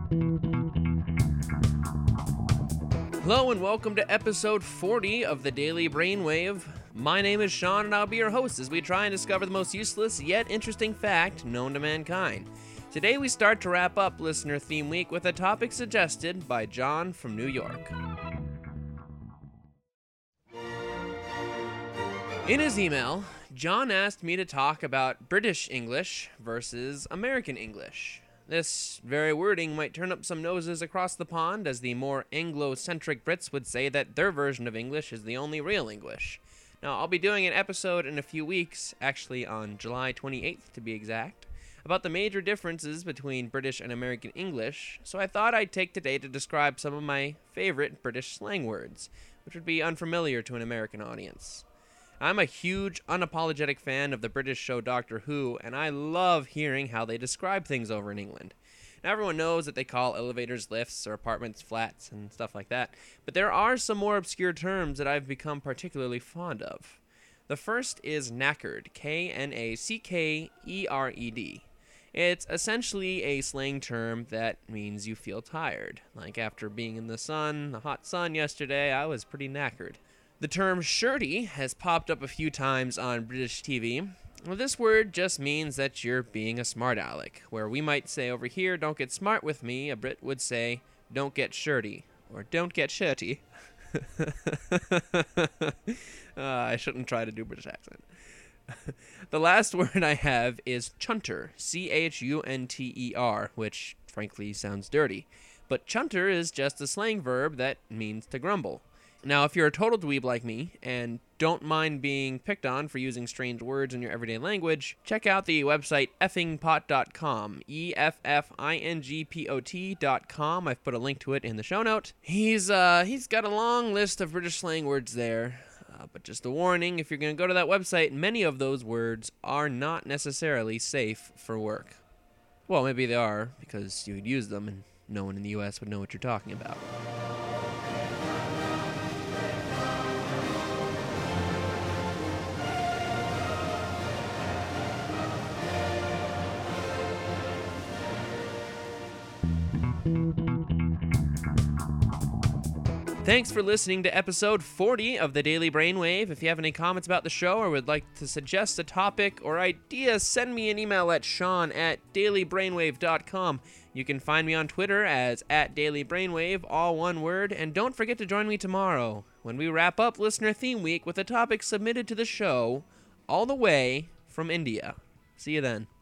Hello and welcome to episode 40 of the Daily Brainwave. My name is Sean and I'll be your host as we try and discover the most useless yet interesting fact known to mankind. Today we start to wrap up Listener Theme Week with a topic suggested by John from New York. In his email, John asked me to talk about British English versus American English. This very wording might turn up some noses across the pond, as the more Anglo-centric Brits would say that their version of English is the only real English. Now, I'll be doing an episode in a few weeks, actually on July 28th to be exact, about the major differences between British and American English, so I thought I'd take today to describe some of my favorite British slang words, which would be unfamiliar to an American audience. I'm a huge, unapologetic fan of the British show Doctor Who, and I love hearing how they describe things over in England. Now, everyone knows that they call elevators lifts or apartments flats and stuff like that, but there are some more obscure terms that I've become particularly fond of. The first is knackered, K-N-A-C-K-E-R-E-D. It's essentially a slang term that means you feel tired. Like after being in the hot sun yesterday, I was pretty knackered. The term shirty has popped up a few times on British TV. Well, this word just means that you're being a smart aleck. Where we might say over here, don't get smart with me, a Brit would say, don't get shirty, or don't get shirty. I shouldn't try to do British accent. The last word I have is chunter, C-H-U-N-T-E-R, which frankly sounds dirty. But chunter is just a slang verb that means to grumble. Now, if you're a total dweeb like me and don't mind being picked on for using strange words in your everyday language, check out the website effingpot.com, EFFINGPOT.com. I've put a link to it in the show note. He's got a long list of British slang words there, but just a warning, if you're going to go to that website, many of those words are not necessarily safe for work. Well, maybe they are, because you would use them and no one in the U.S. would know what you're talking about. Thanks for listening to episode 40 of the Daily Brainwave. If you have any comments about the show or would like to suggest a topic or idea, send me an email at sean@dailybrainwave.com. You can find me on Twitter as @dailybrainwave, all one word, and don't forget to join me tomorrow when we wrap up Listener Theme Week with a topic submitted to the show all the way from India. See you then.